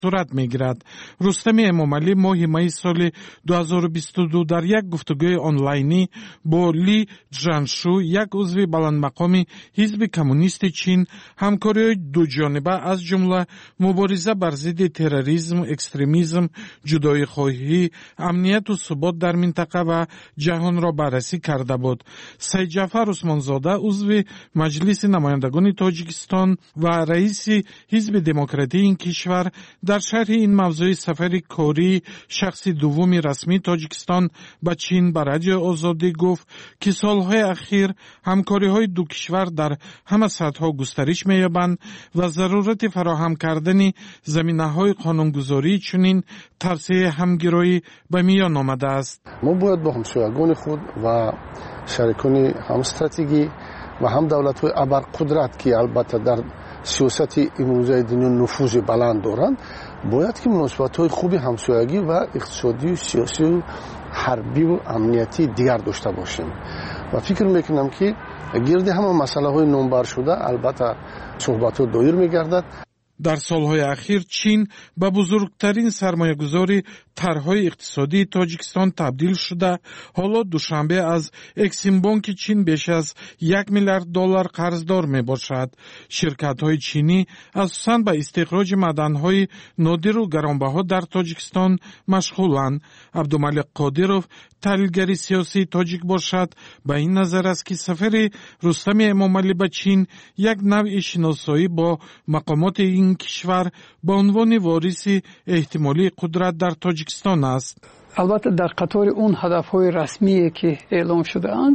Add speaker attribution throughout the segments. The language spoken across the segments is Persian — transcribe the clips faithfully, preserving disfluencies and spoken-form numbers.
Speaker 1: صورت میگیرد. رستم امامعلی ماه می سال دو هزار و بیست و دو در یک گفتگوی آنلاینی با لی جانشو، یک عضو بلندمقام حزب کمونیست چین، همکاری دو جانبه از جمله مبارزه بر ضد تروریسم، اکستریمیسم، جدایی خواهی، امنیت و ثبات در منطقه و جهان را بررسی کرده بود. سید جعفر عثمانزاده عضو مجلس نمایندگان تاجیکستان و رئیس حزب دموکراتی این کشور در شرح این موضوع سفر کاری شخص دوم رسمی تاجیکستان به چین به رادیو آزادی گفت که سالهای اخیر همکاری‌های دو کشور در همه سطح‌ها گسترش می‌یابند و ضرورت فراهم کردن زمینه‌های قانونگذاری چنین توسعه همگرایی به میان آمده است.
Speaker 2: ما باید با همسایگان خود و شریکان هم استراتژی و هم دولت‌های ابرقدرت که البته در سیاست امروزی دنیا نفوذ بلند دارند، باید که مناسبت‌های خوبی همسایگی و اقتصادی و سیاسی و حربی و امنیتی دیگر داشته باشیم و فکر میکنم که گرد همه مسائل‌های نامبر شده البته صحبت‌ها دایر می‌گردد.
Speaker 1: در سالهای اخیر چین به بزرگترین سرمایه‌گذاری طرح‌های اقتصادی تاجیکستان تبدیل شده. حالا دوشنبه از اکسیم بانک چین بیش از یک میلیارد دلار قرضدار می باشد. شرکت‌های چینی اساساً به استخراج معدن‌های نادر و گرانبها در تاجیکستان مشغولند. عبدالملک قادرов تحلیلگر سیاسی تاجیک باشد به این نظر است که سفر رستم امامعلی به چین یک نوع شناسایی با مقامات این کشور به عنوان وارث احتمالی قدرت در تاجیکستان است.
Speaker 3: البته در قطار اون هدف‌های رسمی که اعلام شده اند،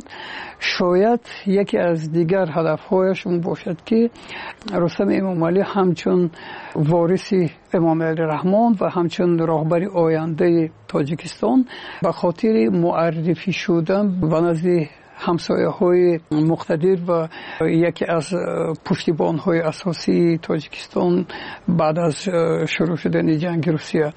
Speaker 3: شاید یکی از دیگر هدف‌هایشون باشد که رستم امامعلی همچون وارث امام علی رحمان و همچون راهبر آینده تاجیکستان به خاطر معرفی شدن به نزد همسایه های مقتدر و یکی از پشتیبان های اساسی تاجیکستان بعد از شروع شدن جنگ روسیه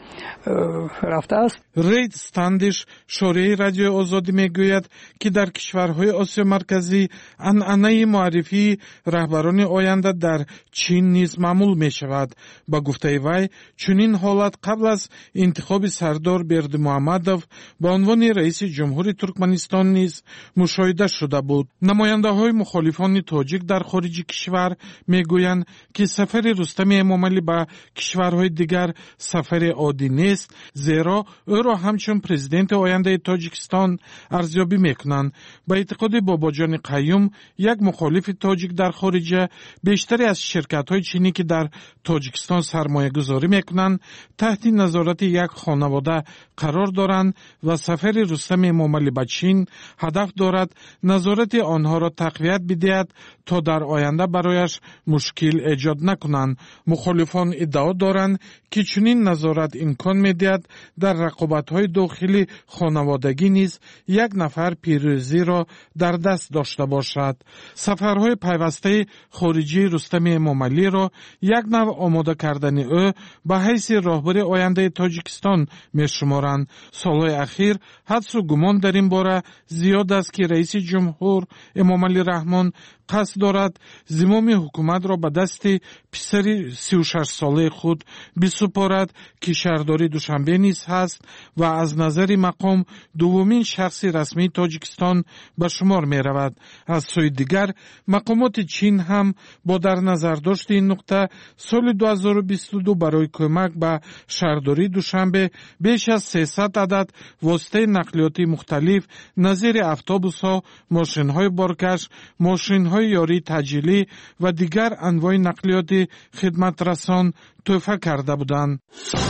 Speaker 3: رفته است.
Speaker 1: رید استاندش شورای رادیو آزادی میگوید که در کشورهای آسیا مرکزی عنعنه معرفی رهبران آینده در چین نیز معمول می شود. با گفته وی چنین حالت قبل از انتخاب سردار بردیمحمدov به عنوان رئیس جمهوری ترکمنستان نیز مشاهده شده بود. نماینده های مخالفان تاجیک در خارج کشور میگویند که سفر رستم امامعلی به کشورهای دیگر سفر عادی نیست، زیرا او را همچون پرزیدنت آینده تاجیکستان ارزیابی میکنند. به اعتقاد باباجان قیوم، یک مخالف تاجیک در خارج، بیشتری از شرکت های چینی که در تاجیکستان سرمایه گذاری میکنند تحت نظارت یک خانواده قرار دارند و سفر رستم امامعلی به چین هدف دارد نظارت آنها را تقویت بدهد تا در آینده برایش مشکل ایجاد نکنند. مخالفان ادعا دارند که چنین نظارت امکان میدهد در رقابت‌های داخلی خانوادگی نیز یک نفر پیروزی را در دست داشته باشد. سفرهای پیوسته خارجی رستم امامعلی را یک نوع آماده کردن او به حیث راهبر آینده تاجیکستان می‌شمارند. سالهای اخیر حدس و گمان در این باره زیاد است که رئیس جمهور امامعلی رحمان قصد دارد زمام حکومت را به دست پسر سی و شش ساله خود بسپارد که شهرداری دوشنبه نیز هست و از نظر مقام دومین شخص رسمی تاجیکستان به شمار می رود. از سوی دیگر مقامات چین هم با در نظر داشت این نقطه سال دو هزار و بیست و دو برای کمک به شهرداری دوشنبه بیش از سیصد عدد واسطه نقلیاتی مختلف نظیر اتوبوس ها، ماشین های بارکش، ماشین های یاری تجهیزی و دیگر انواع نقلیات خدمت رسان تحفه کرده بودند.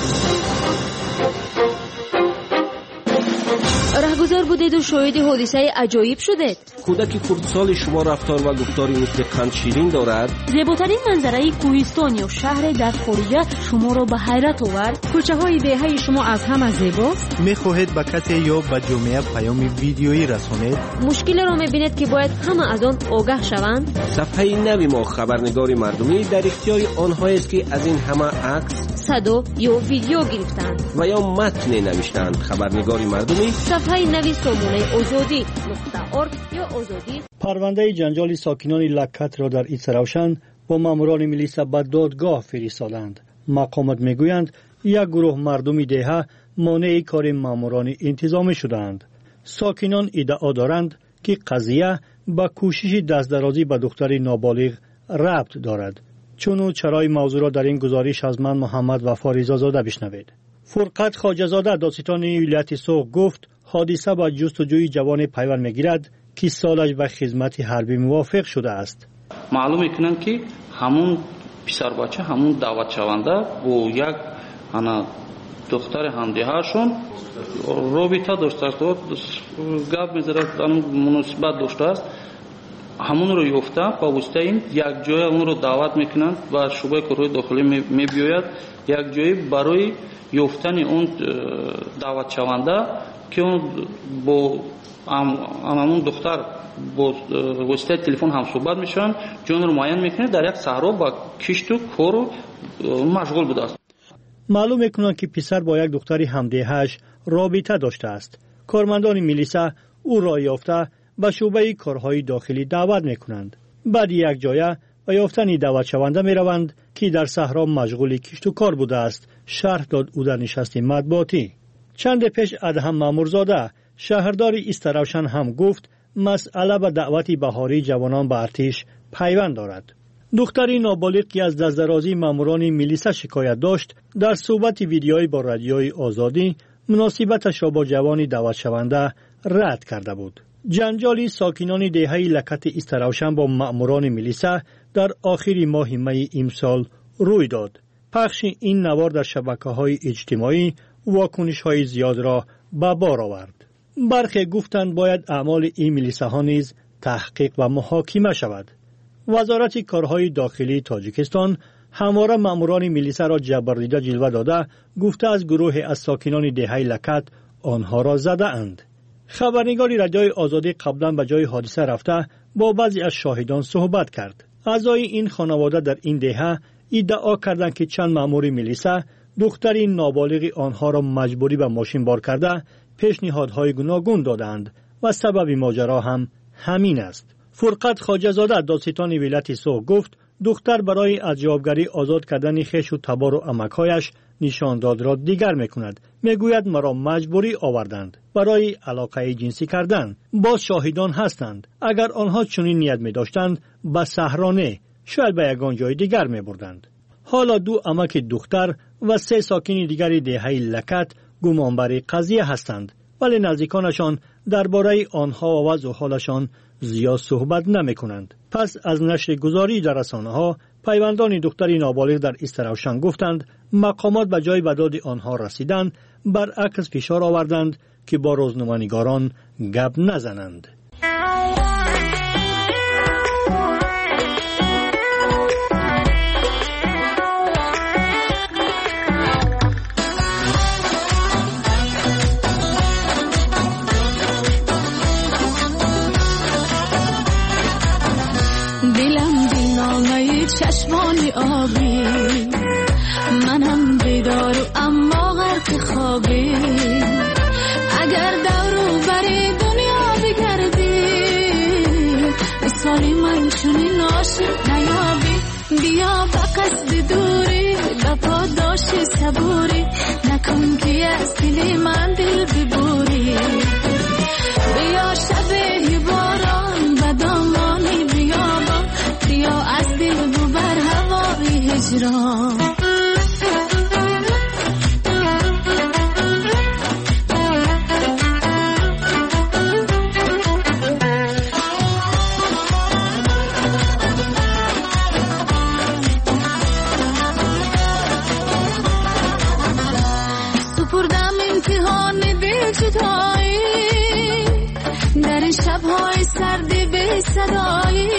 Speaker 4: رهگذر بودید و شاهد حادثه عجایب شدید.
Speaker 5: کودک خردسال شما رفتار و گفتاری مثل قند شیرین دارد.
Speaker 4: زیباترین منظره کوهستان یا شهر در خارج شما را به حیرت آورد.
Speaker 6: کوچه های دهه شما از همه زیباست.
Speaker 7: میخواهید به کسی یا به جامعه پیام ویدیویی رسانید؟
Speaker 4: مشکل را میبینید که باید همه از آن آگاه شوند.
Speaker 5: صفحه نوی ما خبرنگار مردمی در اختیار آنهایی است که از این همه عکس،
Speaker 4: صدا یا ویدیو گرفتند
Speaker 5: و یا متن نوشتند. خبرنگار مردمی
Speaker 4: صفحه نوی سامانه آزادی نقطه ارگ یا آزادی.
Speaker 8: پرونده جنجال ساکنان لکت را در ایست روشن با ماموران ملیس به دادگاه فرستادند. مقامات میگویند یک گروه مردم دهه مانع کار ماموران انتظامی شدند. ساکنان ادعا دارند که قضیه با کوشش دستدرازی به دختر نابالغ ربط دارد. چون چرای موضوع را در این گزارش از من محمد وفا رضازاده بشنوید. فرقت خواجه‌زاده دادستان ولایت سوق گفت حادثه با جستجوی جوان پیوند میگیرد که سالش به خدمت حربی موافق شده است.
Speaker 9: معلوم میکنند که همون پسر بچه همون دعوت شونده با یک انا دختر همدیهاشون رابطه داشته است و گپ می‌زند، مناسبت داشته است. همون رو یافته با واسطه این یک جای اون رو دعوت میکنند و شعبه کارهای داخلی میبیاید یک جای برای یافتن اون دعوت شونده که اون با همون دختر با واسطه تلفن هم صحبت میشن، جون رو معین میکنه در یک صحرا با کشت و کار مشغول بوده است.
Speaker 8: معلوم میکنند که پسر با یک دختری همدیهش رابطه داشته است. کارمندان میلیسا او را یافته به شعبه کارهای داخلی دعوت میکنند. بعد یک جایه و یافتن دعوت شونده میروند که در صحرا مشغول کشت و کار بوده است. شرح داد او در نشست مطبوعاتی. چند پیش ادهم مامورزاده شهردار استراوشن هم گفت مسئله به دعوت بهاری جوانان به ارتش پیوند دارد. دختری نابالغ که از دستدرازی ماموران میلیسا شکایت داشت در صحبت ویدیویی با رادیوی آزادی مناسبتش را با جوانی دعوت شونده رد کرده بود. جنجالی ساکنان دهه لکت استراوشن با ماموران میلیسا در آخر ماه می امسال روی داد. پخش این نوار در شبکه‌های اجتماعی واکنش‌های زیاد را به بار آورد. برخی گفتند باید اعمال این میلیساها نیز تحقیق و محاکمه شود. وزارت کارهای داخلی تاجیکستان همواره ماموران میلیسا را جبردیده جلوه داده گفته از گروه از ساکنان دهه لکت آنها را زده اند. خبرنگار رادیوی آزادی قبلا به جای حادثه رفته با بعضی از شاهدان صحبت کرد. اعضای این خانواده در این دهه ادعا کردند که چند مامور میلیسا دختری نابالغ آنها را مجبوری به ماشین بار کرده پیشنهادهای گوناگون دادند و سبب ماجرا هم همین است. فرقت خواجه‌زاده دادستان ولایت سوق گفت دختر برای از جوابگری آزاد کردن خویش و تبار و عمک‌هایش نشان داد را دیگر میکند. میگوید مرا مجبوری آوردند برای علاقه جنسی کردن. باز شاهدان هستند. اگر آنها چنین نیت می داشتند به صحرا نه، شاید به یگان جای دیگر می بردند. حالا دو عمک دختر و سه ساکن دیگری دهه لکت گمانبر قضیه هستند، ولی نزدیکانشان درباره آنها و وضع حالشان زیاد صحبت نمی کنند. پس از نشر گزاری در رسانه ها پیوندان دختری نابالغ در استراوشن گفتند مقامات به جای بداد آنها رسیدند، برعکس فشار آوردند که با روزنامه‌نگاران گپ نزنند.
Speaker 10: چشمانی آبی منم بیدار و اما غرق خوابی، اگر دورو بری دنیا بگردی مثالی من چونین عاشق نیابی. بیا به قصد دوری به پاداش صبوری، نکن که از دل من دل ببوری. بیا شب باران به دامانی بیابان، بیا از دل ببر هوای هجران. سپردم امتحان دل جدایی در این شب‌های سردی به صدایی،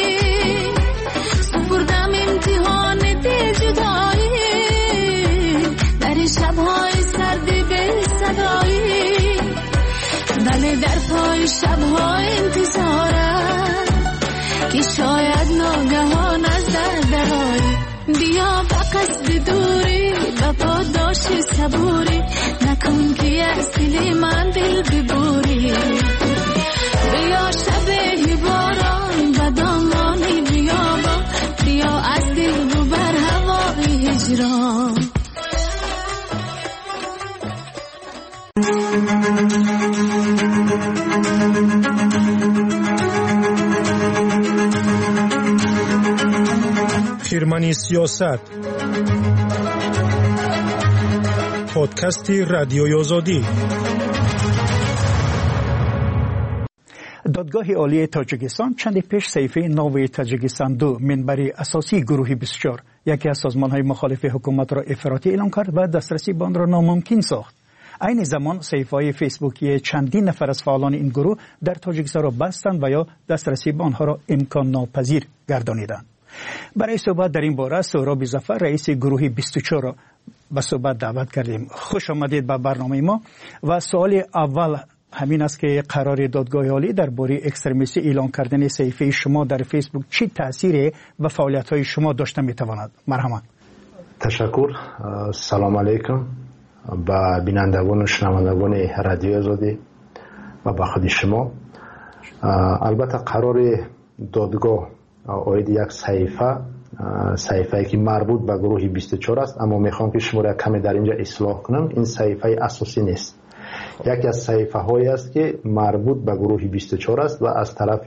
Speaker 10: سپردم امتحان دل جدایی در این شب‌های سردی به صدایی. بله در پای شب‌های انتظارم که شاید ناگهان از در درایی. بیا به قصد دوری به پاداش صبوری، نکن که از دل من دل ببوری. بیا شب باران و دامانی بیابان، بیا از دل ببر هوای هجران.
Speaker 11: خیرمنی سیاست، پادکست رادیوی آزادی.
Speaker 12: دادگاه عالی تاجیکستان چند پیش صحیفه نو تاجیکستان دو منبر اساسی گروه بیست و چهار یکی از سازمان‌های مخالف حکومت را افراطی اعلام کرد و دسترسی به آن را ناممکن ساخت. عین زمان صحیفه‌های فیسبوکی چندین نفر از فعالان این گروه در تاجیکستان را بستند و یا دسترسی به آنها را امکان ناپذیر گردانیدند. برای صحبت در این باره سهراب ظفر رئیس گروه بیست و چهار را به صحبت دعوت کردیم. خوش آمدید به برنامه ما. و سوال اول همین است که قرار دادگاه عالی درباره اکستریمیستی اعلان کردن صحیفه شما در فیسبوک چه تأثیری و فعالیت‌های شما داشته می‌تواند؟ مرحبا.
Speaker 13: تشکر. سلام علیکم با بینندگان و شنوندگان رادیو آزادی و با خود شما. البته قرار دادگاه اوید یک صحیفه صحیفه‌ای که مربوط به گروه بیست و چهار است، اما میخوام که شما را کمی در اینجا اصلاح کنم. این صحیفه اساسی نیست، یکی از صحیفه هایی است که مربوط به گروه بیست و چهار است و از طرف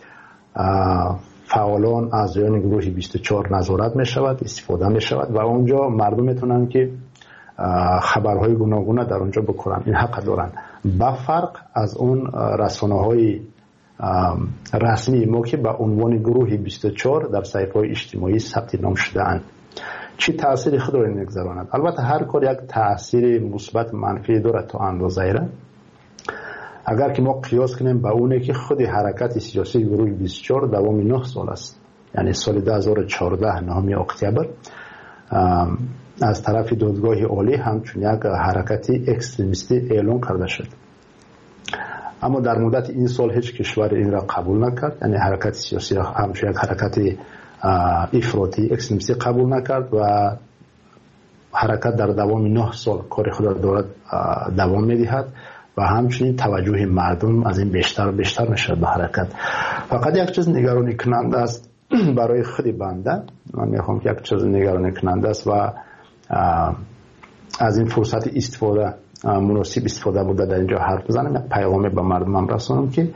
Speaker 13: فعالان اعضایان گروه بیست و چهار نظارت می شود، استفاده می شود و اونجا مردم میتونن که خبرهای گوناگون در اونجا بکنن. این حق دارن، با فرق از اون رسانه های رسمی ما که به عنوان گروه بیست و چهار در صحیفه های اجتماعی ثبت نام شده اند. چی تأثیری خود را میگذراند؟ البته هر کار یک تأثیر مثبت منفی دارد تا اندازه‌ای را. اگر که ما قیاس کنیم با اونه که خود حرکت سیاسی گروه بیست و چهار دوام نه سال است، یعنی سال دو هزار و چهارده نهم اکتبر از طرف دادگاه عالی همچون یک حرکت اکستریمیستی اعلان کرده شد، اما در مدت این سال هیچ کشور این را قبول نکرد، یعنی حرکت سیاسی را همچون یک حرکت افراطی اکستریمیستی قبول نکرد و حرکت در دوام نه سال کار خود را دارد دوام میدهد و همچنین توجه مردم از این بیشتر و بیشتر میشد به حرکت. فقط یک چیز نگرانی کننده است برای خود بنده، من میخوام که یک چیز نگرانی کننده است و از این فرصت استفاده مناسب استفاده بوده در اینجا حرف بزنم، یک پیغامی به مردمم رسانم که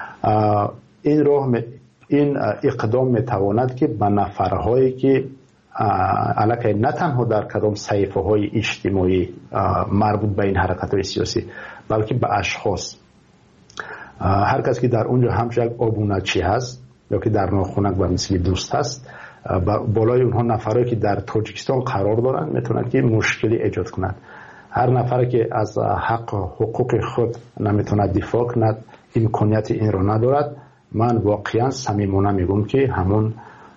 Speaker 13: این راه این اقدام میتواند که به نفرهایی که علاقه نه تنها در کدام صحیفه های اجتماعی مربوط به این حرکت های سیاسی بلکه به اشخاص، هر کس که در اونجا همچون یک آبونچی هست یا که در ناخونک و مثل دوست هست، بالای اونها نفرهایی که در تاجیکستان قرار دارن میتونن که مشکلی ایجاد کنند. هر نفر که از حق حقوق خود نمیتونه دفاع کند، امکانیت این رو ندارد، من واقعا صمیمانه میگم که همون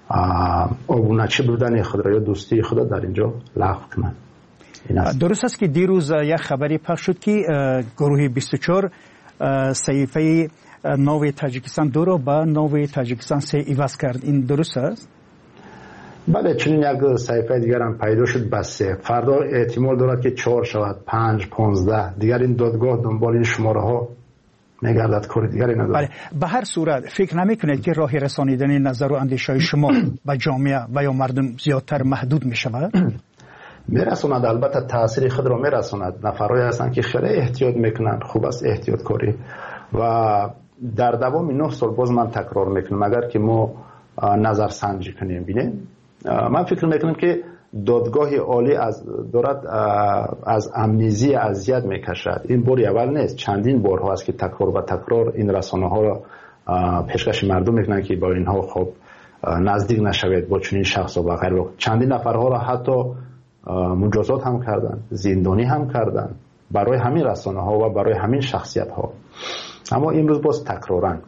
Speaker 13: آبونچی بودن خود را یا دوستی خود در اینجا لغو کنند.
Speaker 12: درست است که دیروز یک خبری پخش شد که گروه بیست و چهار صحیفه نو تاجیکستان دو را به نو تاجیکستان سه عوض کرد، این درست است؟
Speaker 13: بله، چنین یک صحیفه دیگر هم پیدا شد بس فردا احتمال دارد که چهار شود، پنج، پانزده. دیگر این دادگاه دنبال این شماره ها میگردد، کار دیگری ندارد.
Speaker 12: بله، به هر صورت فکر نمی کنید که راه رسانیدن نظر و اندیشه های شما به جامعه و یا مردم زیادتر محدود می شود؟
Speaker 13: میرساند، البته تاثیر خود را میرساند. نفرهایی هستند که خیلی احتیاط میکنند، خوب است احتیاط کاری و در دوام نه سال باز من تکرار میکنم اگر که ما نظر سنجی کنیم بینیم، من فکر میکنم که دادگاه عالی از دارد از امنیزی اذیت میکشد. این بار اول نیست، چندین بار ها است که تکرار و تکرار این رسانه ها را پیشکش مردم میکنن که با اینها خب نزدیک نشوید با چنین شخص و غیره. چندین نفرها را حتی مجازات هم کردن، زندانی هم کردن برای همین رسانه ها و برای همین شخصیت ها، اما امروز باز تکرارن.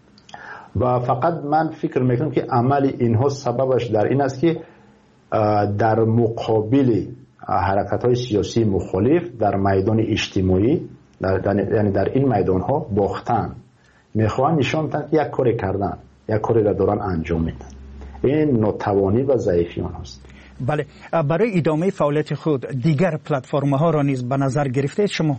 Speaker 13: و فقط من فکر میکنم که عمل اینها سببش در این است که در مقابل حرکت های سیاسی مخالف در میدان اجتماعی، یعنی در این میدان ها باختن، میخوان نشان بدن یک کاری کردن، یک کاری را دارن انجام میدن. این ناتوانی و ضعیفی آنهاست.
Speaker 12: بله، برای ادامه فعالیت خود دیگر پلتفرم ها را نیز به نظر گرفته شما؟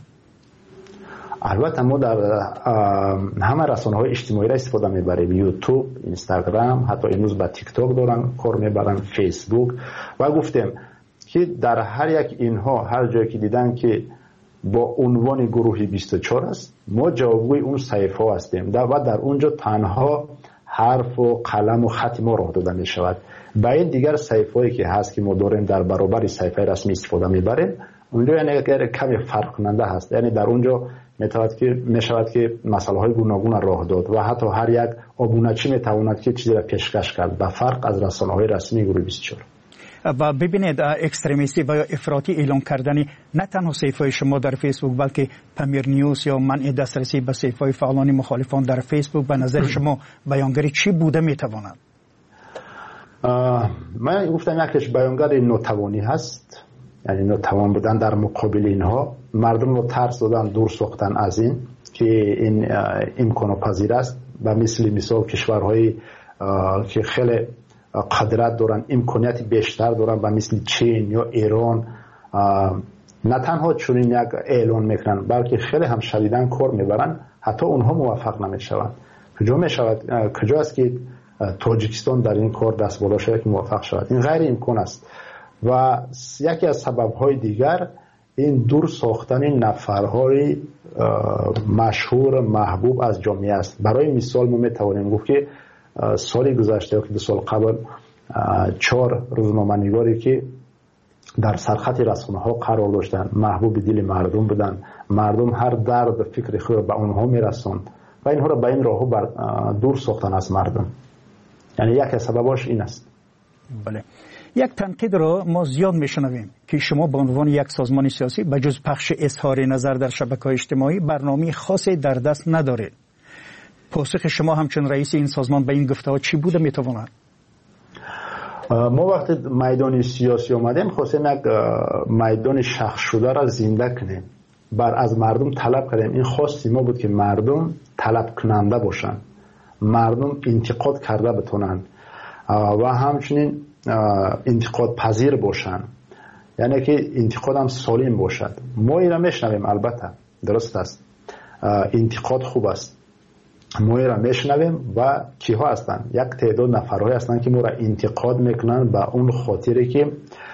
Speaker 13: البته ما در همه رسانه های اجتماعی را استفاده میبریم، یوتیوب، اینستاگرام، حتی امروز با تیک تاک دارن کار میبرن، فیسبوک. و گفتیم که در هر یک اینها هر جایی که دیدن که با عنوان گروه بیست و چهار است. ما جوابگوی اون صحیفه هستیم و در اونجا تنها حرف و قلم و خط ما راه داده می شود. با این دیگر صحیفه‌ای که هست که ما داریم در برابر صحیفه رسمی استفاده میبریم، اونجا یعنی اگر کمی فرق کننده هست، یعنی در اونجا میتواند که میشود که مسئله های گوناگون راه داد و حتی هر یک آبونچی میتواند که چیزی را پیشکش کرد، با فرق از رسانه های رسمی گروه بیست و چهار.
Speaker 12: و ببینید اکستریمیستی و افراطی اعلام کردن نه تنها صفحه شما در فیسبوک بلکه پامیر نیوز یا منع دسترسی به صفحه فعالان مخالفان در فیسبوک به نظر شما بیانگری چی بوده میتواند؟
Speaker 13: من گفتم یکیش بیانگر ناتوانی هست، یعنی ناتوان بودن در مقابل اینها، مردم رو ترس دادن، دور ساختن از این که این امکان پذیر است و مثل مثال کشورهای که خیلی قدرت دارن، امکانیت بیشتر دارن و مثل چین یا ایران نه تنها چنین یک اعلان میکنن بلکه خیلی هم شدیداً کار میبرن، حتی اونها موفق نمیشوند. کجا میشود کجا است که تاجیکستان در این کار دست بالا شده که موفق شود؟ این غیر امکان است. و یکی از سبب‌های دیگر این دور ساختن نفرهای مشهور محبوب از جامعه است. برای مثال ما میتوانیم گفت که سال گذشته که دو سال قبل چهار روزنامه‌نگاری که در سرخط رسانه‌ها قرار داشتند محبوب دل مردم بودند، مردم هر درد و فکر خود به اونها میرسوند و اینها را به این راهو بر دور ساختن از مردم. یعنی یک از سبباش این است.
Speaker 12: بله. یک تنقید را ما زیاد میشنویم که شما به عنوان یک سازمان سیاسی به جز پخش اظهار نظر در شبکه‌های اجتماعی برنامه خاصی در دست ندارید. پاسخ شما همچون رئیس این سازمان به این گفته‌ها چی بوده میتواند؟
Speaker 13: ما وقتی میدان سیاسی آمدیم خواستیم یک میدان شخص شده را زنده کنیم، بر از مردم طلب کردیم. این خواستی ما بود که مردم طلب کننده باشند، مردم انتقاد کرده بتونند و همچنین انتقاد پذیر باشند، یعنی که انتقاد هم سالم باشد. ما این را میشنویم، البته درست است، انتقاد خوب است، ما این را میشنویم و کیها هستند؟ یک تعداد نفرهایی هستند که ما را انتقاد میکنند به اون خاطری که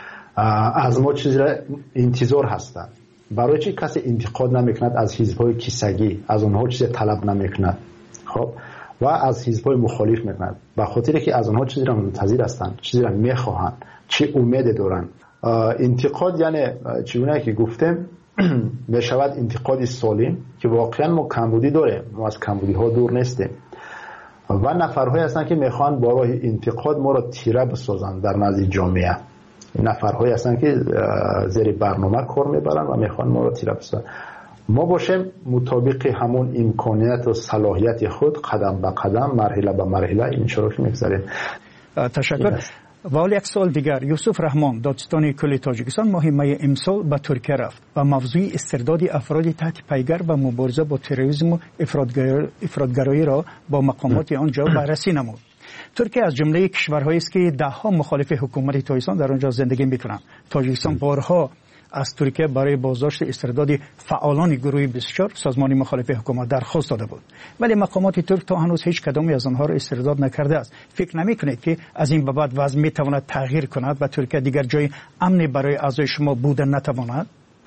Speaker 13: از ما چیزی را انتظار هستند. برای چی کسی انتقاد نمیکند از حزب‌های کیسگی؟ از اونها چیزی طلب نمیکند خب و از حزب‌های مخالف میکند به خاطری که از اونها چیزی را منتظر هستند، چیزی را میخواهند، چه امید دارند. انتقاد یعنی چگونه که گفتم میشود انتقادی سالم که واقعا ما کمبودی داریم، ما از کمبودی ها دور نیستیم و نفرهایی هستند که میخوان با راه انتقاد ما را تیره بسازند در نزد جامعه. نفرهایی هستند که زیر برنامه کار میبرند و میخوان ما را تیره بسازند. ما باشیم مطابق همون امکانیت و صلاحیت خود قدم به قدم، مرحله به مرحله این شروع میگذاریم.
Speaker 12: تشکر. و یک سال دیگر یوسف رحمان دادستان کل تاجیکستان ماه می امسال به ترکیه رفت و موضوع استرداد افراد تحت پیگر و مبارزه با تروریسم و افراطگرایی را با مقامات آنجا بررسی نمود. ترکیه از جمله کشورهایی است که دهها مخالف حکومت تاجیکستان در آنجا زندگی می‌کنند. تاجیکستان بارها از ترکیه برای بازداشت استرداد فعالان گروه بیست و چهار سازمان مخالف حکومت درخواست داده بود، ولی مقامات ترک تا هنوز هیچ کدامی از آنها را استرداد نکرده است. فکر نمی‌کنید که از این به بعد وضع می‌تواند تغییر کند و ترکیه دیگر جای امنی برای اعضای شما بودن نتواند؟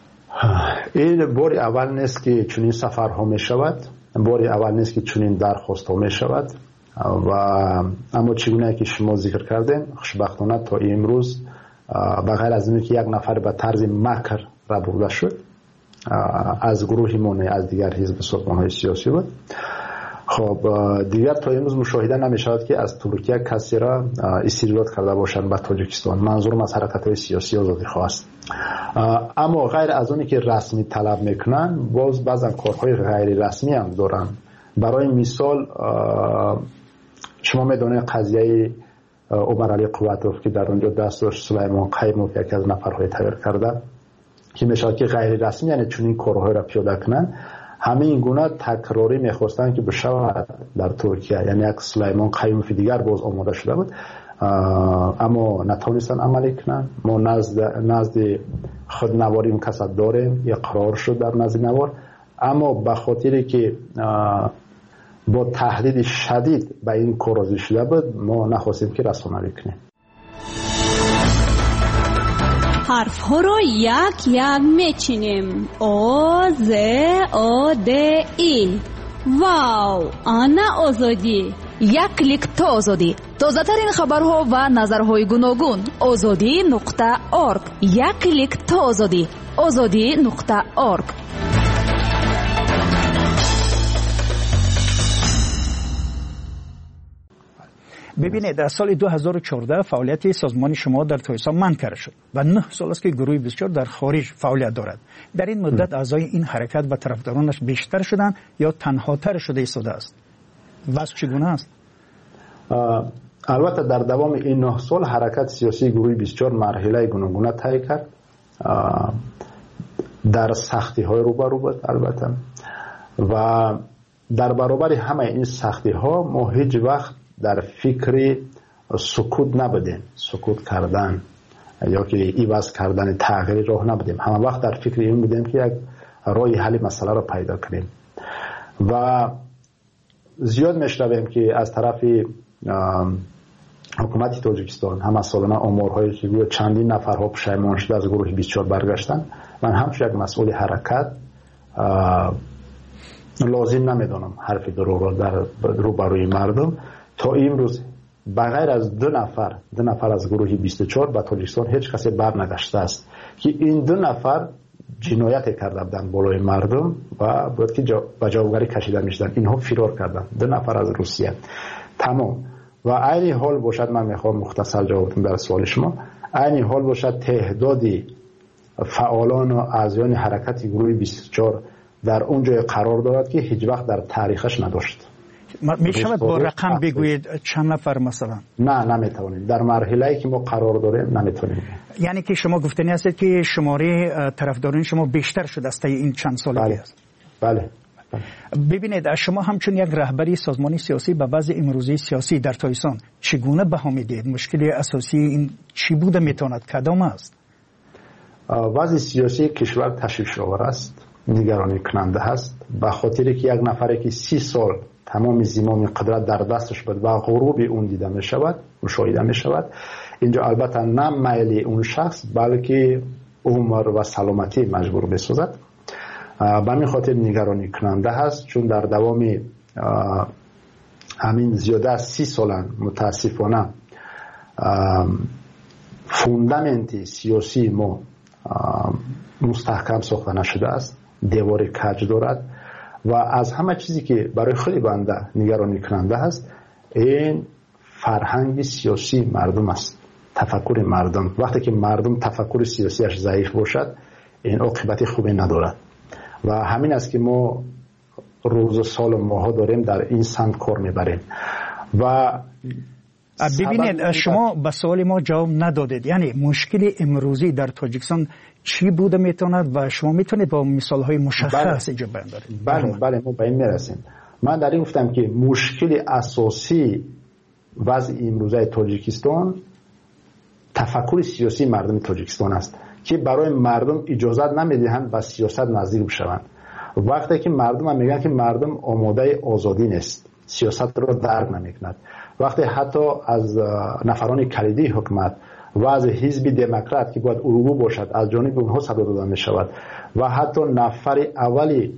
Speaker 13: این بار اول نیست که چنین سفرها می‌شود، بار اول نیست که چنین درخواست‌ها می‌شود و اما چگونه که شما ذکر کردین خوشبختانه تا امروز بغیر از اینکه یک نفر به طرز مکر را برده شد از گروه مونه از دیگر حزب سازمان‌های سیاسی بود. خب دیگر تا امروز مشاهده نمی‌شود که از ترکیه کسی را استرداد کرده باشند به تاجیکستان. منظورم از حرکت‌های سیاسی آزادی‌خواه است. اما غیر از اونی که رسمی طلب میکنن باز بعضا کارهای غیر رسمی هم دارن. برای مثال شما میدونید قضیه عمر علی قوتوف که در اونجا دست داشت سلیمان قیموف یکی از نفرهای تغییر کرده که میشه که غیر رسمی یعنی چون این کارهای را پیاده کنن، همه این گونه تکراری میخواستن که بشود در ترکیه، یعنی یک سلیمان قیموف دیگر باز آماده شده بود اما نتونستن عملی کنن. ما نزد نزد خود نواری کسب داریم، یک قرار شد در نزد نوار، اما به خاطری که با تهدید شدید به این کار راضی شده بود ما نخواستیم که رسانه‌ای کنیم.
Speaker 4: حرف ها رو یک یک میچینیم. او ز او د ای. واو، آنا آزادی.
Speaker 14: یک کلیک تا آزادی. تازه ترین خبرها و نظرهای گوناگون. آزادی نقطه اورگ. یک کلیک تا آزادی. آزادی نقطه اورگ.
Speaker 12: ببینید در سال دو هزار و چهارده فعالیت سازمان شما در تایسان منکر شد و نه سال است که گروه بیست و چهار در خارج فعالیت دارد. در این مدت اعضای این حرکت و طرفدارانش بیشتر شدند یا تنها تر شده ایستاده است؟ وضع چگونه است؟
Speaker 13: البته در دوام این نه سال حرکت سیاسی گروه بیست و چهار مرحله گوناگون طی کرد. در سختی های روبرو بود البته و در برابر همه این سختی ها ما هیچ وقت در فکر سکوت نبودیم، سکوت کردن یا که ایواز کردن تغییر راه نبودیم. همه وقت در فکر این بودیم که یک راه حل مسئله را پیدا کنیم و زیاد میشنویم که از طرف حکومت تاجیکستان هم سالانه آمارهایی که گویا چندین نفرها پشیمان شده از گروه بیست و چهار برگشتن. من همچون یک مسئول حرکت لازم نمیدونم حرف دروغ را در روبروی مردم. تا امروز بغیر از دو نفر دو نفر از گروه بیست و چهار به تاجیکستان هیچ کسی برنگشته است که این دو نفر جنایت کرده بودند بالای مردم و بود که به جوابگری کشیده میشدن. اینها فرار کردند، دو نفر از روسیه. تمام. و عین حال باشد، من میخوام مختصر جواب بدم در سوال شما، عین حال باشد تعدادی فعالان و اعضایان حرکت گروه بیست و چهار در اون جای قرار دارد که هیچ وقت در تاریخش نداشت.
Speaker 12: می شود با رقم بگویید چند نفر مثلا؟
Speaker 13: نه نمیتونیم. در مرحله‌ای که ما قرار داریم نمیتونیم.
Speaker 12: یعنی که شما گفتنی هستید که شماره طرفداران شما بیشتر شده است این چند سالی
Speaker 13: بله.
Speaker 12: است.
Speaker 13: بله.
Speaker 12: ببینید شما همچون یک رهبری سازمانی سیاسی به وضع امروزی سیاسی در تایسان چگونه بها میدید؟ مشکل اساسی این چی بوده میتواند کدام است؟
Speaker 13: وضع سیاسی کشور تشویش آور است، نگرانی کننده است، به خاطر که یک نفری که سی سال تمام زمام قدرت در دستش بود و غروب اون دیده می شود، مشاهده می شود. اینجا البته نه میل اون شخص بلکه عمر و سلامتی مجبور بسازد. به همین خاطر نگرانی کننده هست، چون در دوام همین زیاده از سی سالن متاسفانه فوندامنت سیاسی ما مستحکم ساخته نشده است، دیوار کج دارد و از همه چیزی که برای خیلی بنده نگرانی کننده است این فرهنگ سیاسی مردم است، تفکر مردم. وقتی که مردم تفکر سیاسیش ضعیف باشد این عاقبت خوبی ندارد و همین است که ما روز و سال و ماها داریم در این سمت کار میبریم. و
Speaker 12: ببینید شما به سوال ما جواب ندادید، یعنی مشکل امروزی در تاجیکستان چی بوده میتواند و شما میتونید با مثال های مشخص اینجا بندارید؟
Speaker 13: بله بله ما به این میرسیم. من در این گفتم که مشکل اساسی وضع امروزی تاجیکستان تفکر سیاسی مردم تاجیکستان است که برای مردم اجازه نمیدهند با سیاست نزدیک بشوند. وقتی که مردم هم میگن که مردم آماده آزادی نیست، سیاست رو درک نمیکند، وقتی حتی از نفران کلیدی حکومت و از حزب دموکرات که باید اروگو باشد از جانب اونها صدا داده می شود و حتی نفر اولی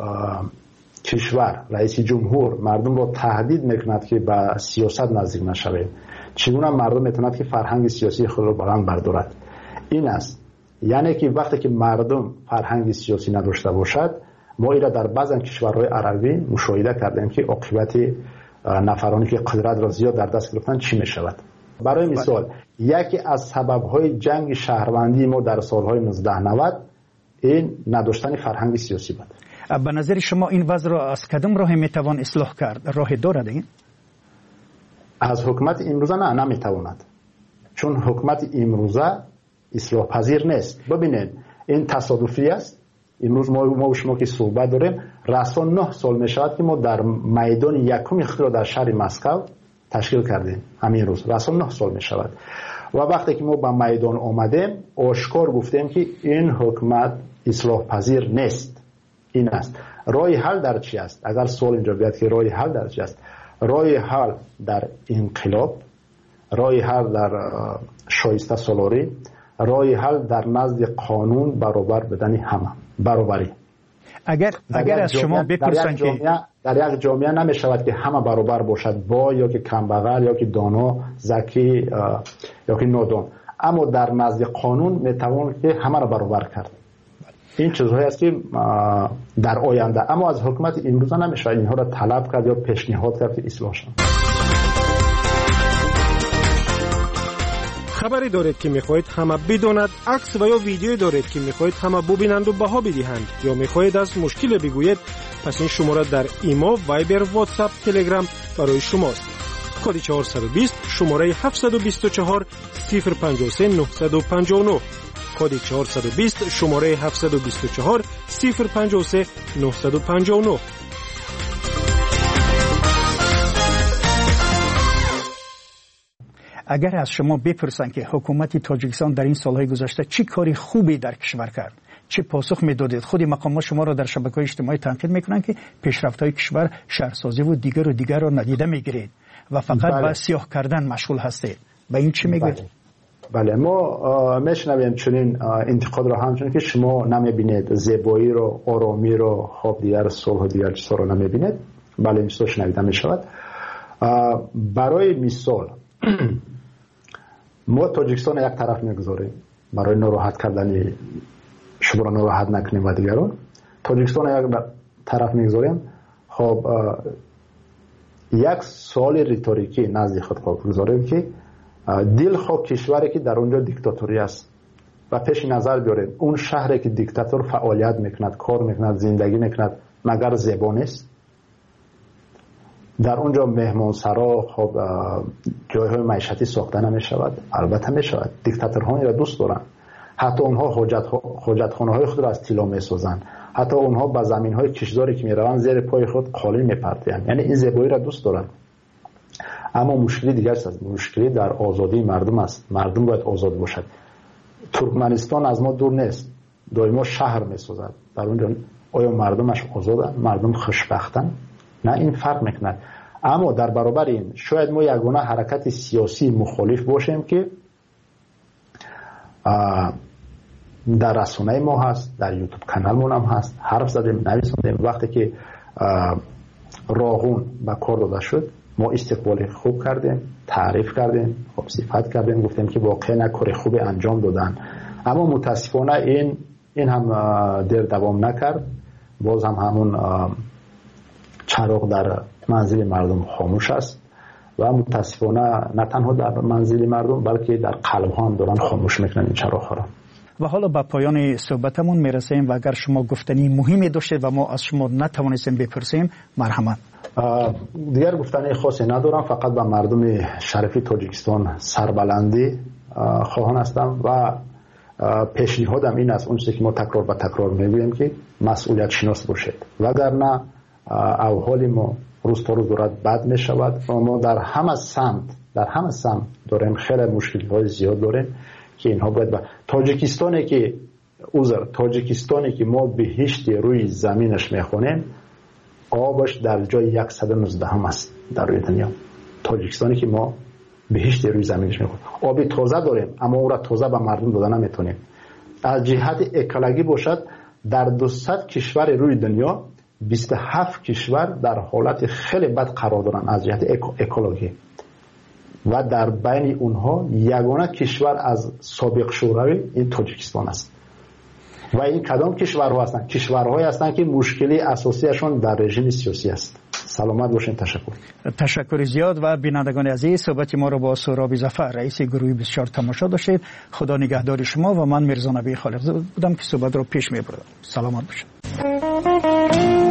Speaker 13: کشور رئیس جمهور مردم را تهدید میکند که به سیاست نزدیک نشوید، چگونه مردم میتواند که فرهنگ سیاسی خود را بلند بردارد؟ این است. یعنی که وقتی که مردم فرهنگ سیاسی نداشته باشد، ما ایرا در بعضی کشورهای عربی مشاهده کردیم که عاقبت نفرانی که قدرت را زیاد در دست گرفتن چی می شود. برای مثال یکی از سبب‌های جنگ شهروندی ما در سالهای نوزده نود این نداشتن فرهنگ سیاسی بود.
Speaker 12: به نظر شما این وضع را از کدام راه میتوان اصلاح کرد؟ راه دارد این؟
Speaker 13: از حکومت امروزه نه نمیتواند، چون حکومت امروزه اصلاح پذیر نیست. ببینید این تصادفی است. امروز ما ما و شما که صحبت داریم رسما نه سال می شود که ما در میدان یکم اختراع در شهر مسکو تشکیل کردیم. همین روز رسما نه سال می شود و وقتی که ما به میدان آمدیم آشکار گفتیم که این حکومت اصلاح پذیر نیست. این است. راه حل در چی است؟ اگر سوال اینجا بیاد که راه حل در چی است؟ راه حل در انقلاب، راه حل در شایسته سالاری، راه حل در نزد قانون برابر بدن همه برابری.
Speaker 12: اگر اگر از شما بپرسن که
Speaker 13: در یک جامعه نمی شود که همه برابر باشد، با یا که کمبغل یا که دانا، ذکی یا که نادان، اما در نزد قانون می توان که همه را برابر کرد. این چیزهایی است که در آینده، اما از حکومت امروز نمی شود اینها را طلب کرد یا پیشنهاد کرد که اصلاح شود.
Speaker 11: خبری دارید که میخواهید همه بداند، عکس و یا ویدیویی دارید که میخواهید همه ببینند و بها بدهند، یا میخواهید از مشکل بگویید، پس این شماره در ایمو، وایبر، واتساپ، تلگرام برای شماست. کد چهارصد و بیست شماره هفتصد و بیست و چهار صفر پنجاه و سه نهصد و پنجاه و نه. کد چهارصد و بیست شماره هفتصد و بیست و چهار صفر پنجاه و سه نهصد و پنجاه و نه.
Speaker 12: اگر از شما بپرسن که حکومت تاجیکستان در این سالهای گذشته چی کاری خوبی در کشور کرد، چه پاسخ میدادید؟ خود مقامات شما را در شبکه‌های اجتماعی تنقید میکنن که پیشرفت‌های کشور شهرسازی و دیگر و دیگر را ندیده میگیرید و فقط بله. به سیاه کردن مشغول هستید. به این چی میگید؟
Speaker 13: بله, بله. ما میشنویم چنین انتقاد را همچنین که شما نمیبینید زیبایی رو، آرامی رو، خواب دیگر، صلح و دیگر چیزا رو نمیبینید. بله این چیزا شنیده میشود. برای مثال ما تاجیکستان یک طرف میگذاریم برای ناراحت کردن شما را ناراحت نکنیم و دیگران. تاجیکستان یک طرف میگذاریم. خب یک سوال ریتوریکی نزد خود بگذاریم که دلخواه کشوری که در اونجا دیکتاتوری است و پیش نظر بیاریم اون شهری که دیکتاتور فعالیت میکند، کار میکند، زندگی میکند، مگر زیبا نیست؟ در اونجا مهمانسرا خب جایهای معیشتی ساخته نمیشود؟ البته میشود. دیکتاتورها را دوست دارن. حتی اونها حاجتخانه های خود را از طلا میسازن. حتی اونها با زمین های کشداری که میروند زیر پای خود قالین میپرتند. یعنی این زیبایی را دوست دارن. اما مشکلی دیگر است. مشکلی در آزادی مردم است. مردم باید آزاد باشد. ترکمنستان از ما دور نیست. دائما شهر میسازد. در اونجا آیا مردمش آزادند؟ مردم خوشبختند؟ نه، این فرق میکند. اما در برابر این شاید ما یگانه حرکت سیاسی مخالف باشیم که در رسانه ما هست، در یوتیوب کانال هم هست، حرف زدیم، نویساندیم. وقتی که راغون به کار داده شد ما استقبال خوب کردیم، تعریف کردیم، خب صفت کردیم، گفتیم که واقعا کار خوب انجام دادن. اما متاسفانه این این هم دیر دوام نکرد. باز هم همون چراغ در منزل مردم خاموش است و متاسفانه نه تنها در منزل مردم بلکه در قلب ها هم دارن خاموش میکنن این چراغ ها را.
Speaker 12: و حالا به پایان صحبتمون میرسیم و اگر شما گفتنی مهمی داشتید و ما از شما نتوانستیم بپرسیم مرحمت.
Speaker 13: دیگر گفتنی خاصی ندارم، فقط به مردم شریف تاجیکستان سربلندی خواهان هستم و پیشنهادم این است، اون چیزی که ما تکرار به تکرار میگوییم که مسئولیت شناس باشید، وگرنه احوال ما روز تا روز دارد بد می شود و ما در همه سمت در همه سمت داریم خیلی مشکل های زیاد داریم که اینها باید با تاجیکستانی که اوزر تاجیکستانی که ما بهشت روی زمینش میخونیم آبش در جای صد و نوزده هم است در روی دنیا. تاجیکستانی که ما بهشت روی زمینش میخونیم آب تازه داریم اما او را تازه به مردم دادن نمیتونیم. از جهت اکولوژی باشد در دویست کشور روی دنیا بیست و هفت کشور در حالت خیلی بد قرار دارن از جهت اکولوژی و در بین اونها یگانه کشور از سابق شوروی این تاجیکستان است. و این کدام کشورها هستند؟ کشورهایی هستند که مشکلی اساسیشون در رژیم سیاسی است. سلامت باشین. تشکر.
Speaker 12: تشکر زیاد. و بینندگان عزیز صحبت ما رو با سهراب ظفر رئیس گروه بیست و چهار تماشا داشتید. خدا نگهدار شما و من میرزا نبی خالقزاده بودم که صحبت رو پیش میبردم. سلامت باشید.